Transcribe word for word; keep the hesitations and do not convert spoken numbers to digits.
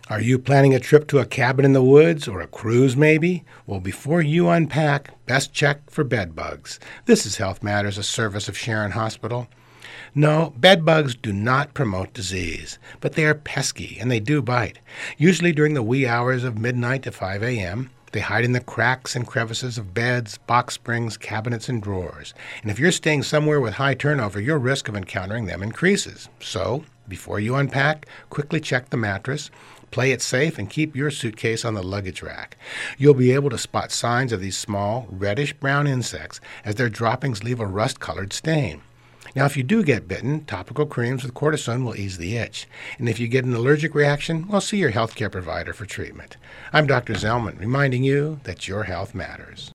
Are you planning a trip to a cabin in the woods or a cruise maybe? Well, before you unpack, best check for bed bugs. This is Health Matters, a service of Sharon Hospital. No, bed bugs do not promote disease, but they are pesky and they do bite. Usually during the wee hours of midnight to five a.m., they hide in the cracks and crevices of beds, box springs, cabinets, and drawers. And if you're staying somewhere with high turnover, your risk of encountering them increases. So, before you unpack, quickly check the mattress, play it safe, and keep your suitcase on the luggage rack. You'll be able to spot signs of these small, reddish-brown insects as their droppings leave a rust-colored stain. Now, if you do get bitten, topical creams with cortisone will ease the itch. And if you get an allergic reaction, well, see your healthcare provider for treatment. I'm Doctor Zellman, reminding you that your health matters.